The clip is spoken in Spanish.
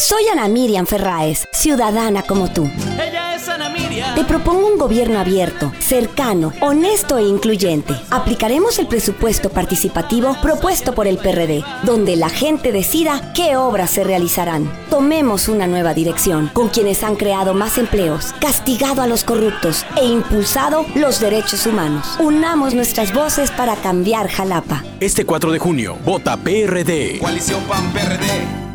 Soy Ana Miriam Ferráez, ciudadana como tú. Ella es Ana Miriam. Te propongo un gobierno abierto, cercano, honesto e incluyente. Aplicaremos el presupuesto participativo propuesto por el PRD, donde la gente decida qué obras se realizarán. Tomemos una nueva dirección, con quienes han creado más empleos, castigado a los corruptos e impulsado los derechos humanos. Unamos nuestras voces para cambiar Jalapa. Este 4 de junio, vota PRD. Coalición PAN-PRD.